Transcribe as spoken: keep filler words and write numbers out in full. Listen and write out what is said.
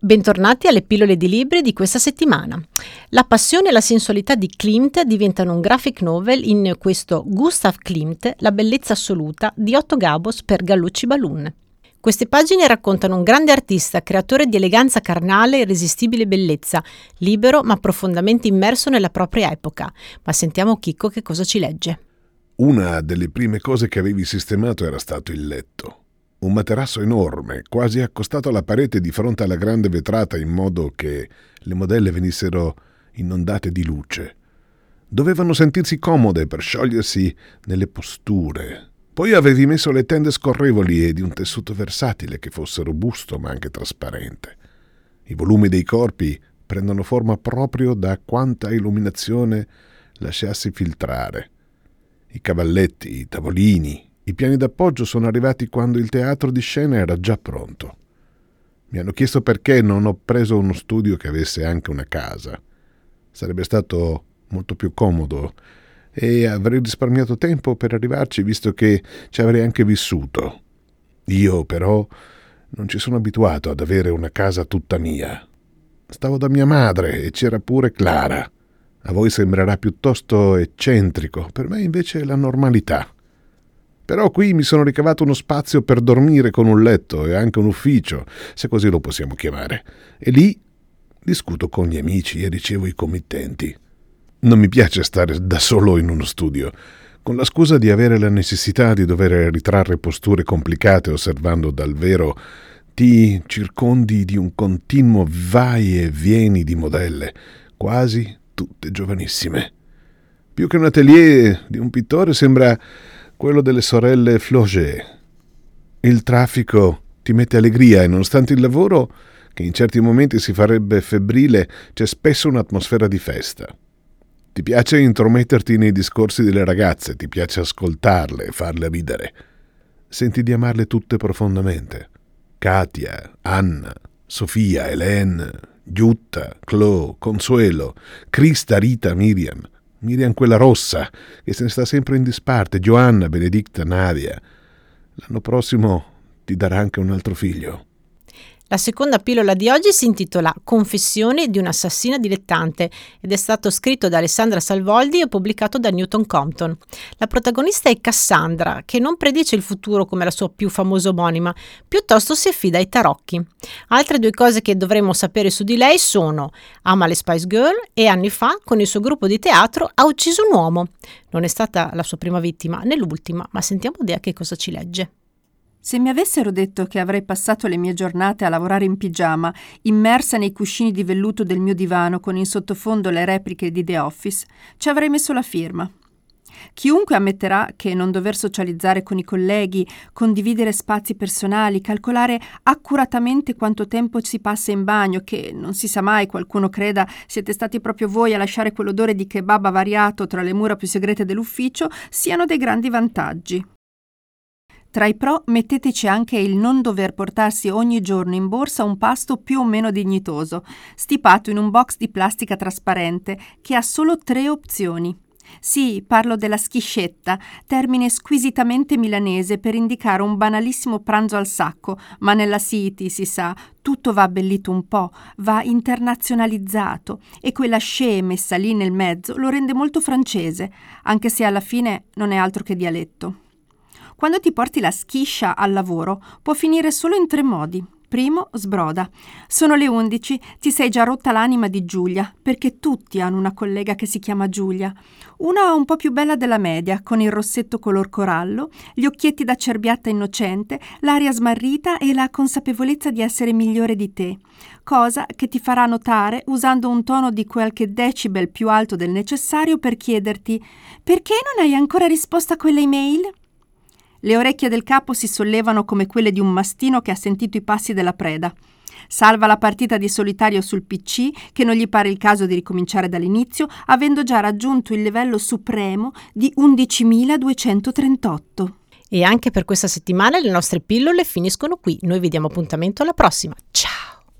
Bentornati alle pillole di libri di questa settimana. La passione e la sensualità di Klimt diventano un graphic novel in questo Gustav Klimt, la bellezza assoluta di Otto Gabos per Gallucci Balloon. Queste pagine raccontano un grande artista, creatore di eleganza carnale e irresistibile bellezza, libero ma profondamente immerso nella propria epoca. Ma sentiamo Chicco che cosa ci legge. Una delle prime cose che avevi sistemato era stato il letto. Un materasso enorme, quasi accostato alla parete di fronte alla grande vetrata in modo che le modelle venissero inondate di luce. Dovevano sentirsi comode per sciogliersi nelle posture. Poi avevi messo le tende scorrevoli e di un tessuto versatile che fosse robusto ma anche trasparente. I volumi dei corpi prendono forma proprio da quanta illuminazione lasciassi filtrare. I cavalletti, i tavolini, i piani d'appoggio sono arrivati quando il teatro di scena era già pronto. Mi hanno chiesto perché non ho preso uno studio che avesse anche una casa. Sarebbe stato molto più comodo e avrei risparmiato tempo per arrivarci, visto che ci avrei anche vissuto. Io, però, non ci sono abituato ad avere una casa tutta mia. Stavo da mia madre e c'era pure Clara. A voi sembrerà piuttosto eccentrico, per me invece è la normalità. Però qui mi sono ricavato uno spazio per dormire con un letto e anche un ufficio, se così lo possiamo chiamare. E lì discuto con gli amici e ricevo i committenti. Non mi piace stare da solo in uno studio, con la scusa di avere la necessità di dover ritrarre posture complicate osservando dal vero, ti circondi di un continuo vai e vieni di modelle, quasi tutte giovanissime. Più che un atelier di un pittore sembra quello delle sorelle Flaugier. Il traffico ti mette allegria e nonostante il lavoro, che in certi momenti si farebbe febbrile, c'è spesso un'atmosfera di festa. Ti piace intrometterti nei discorsi delle ragazze, ti piace ascoltarle e farle ridere. Senti di amarle tutte profondamente. Katia, Anna, Sofia, Hélène, Giutta, Chloe, Consuelo, Crista, Rita, Miriam. Miriam quella rossa, che se ne sta sempre in disparte, Joanna, Benedicta, Nadia. L'anno prossimo ti darà anche un altro figlio. La seconda pillola di oggi si intitola Confessioni di un'assassina dilettante ed è stato scritto da Alessandra Salvoldi e pubblicato da Newton Compton. La protagonista è Cassandra, che non predice il futuro come la sua più famosa omonima, piuttosto si affida ai tarocchi. Altre due cose che dovremmo sapere su di lei sono: ama le Spice Girl e anni fa, con il suo gruppo di teatro, ha ucciso un uomo. Non è stata la sua prima vittima né l'ultima, ma sentiamo Dea che cosa ci legge. Se mi avessero detto che avrei passato le mie giornate a lavorare in pigiama, immersa nei cuscini di velluto del mio divano con in sottofondo le repliche di The Office, ci avrei messo la firma. Chiunque ammetterà che non dover socializzare con i colleghi, condividere spazi personali, calcolare accuratamente quanto tempo si passa in bagno, che non si sa mai, qualcuno creda siete stati proprio voi a lasciare quell'odore di kebab avariato tra le mura più segrete dell'ufficio, siano dei grandi vantaggi. Tra i pro metteteci anche il non dover portarsi ogni giorno in borsa un pasto più o meno dignitoso, stipato in un box di plastica trasparente che ha solo tre opzioni. Sì, parlo della schiscetta, termine squisitamente milanese per indicare un banalissimo pranzo al sacco, ma nella City, si sa, tutto va abbellito un po', va internazionalizzato e quella scie messa lì nel mezzo lo rende molto francese, anche se alla fine non è altro che dialetto. Quando ti porti la schiscia al lavoro può finire solo in tre modi. Primo, sbroda. Sono le undici, ti sei già rotta l'anima di Giulia, perché tutti hanno una collega che si chiama Giulia. Una un po' più bella della media, con il rossetto color corallo, gli occhietti da cerbiatta innocente, l'aria smarrita e la consapevolezza di essere migliore di te. Cosa che ti farà notare usando un tono di qualche decibel più alto del necessario per chiederti: perché non hai ancora risposto a quelle email? Le orecchie del capo si sollevano come quelle di un mastino che ha sentito i passi della preda. Salva la partita di solitario sul P C, che non gli pare il caso di ricominciare dall'inizio, avendo già raggiunto il livello supremo di undicimiladuecentotrentotto. E anche per questa settimana le nostre pillole finiscono qui. Noi vi diamo appuntamento alla prossima. Ciao!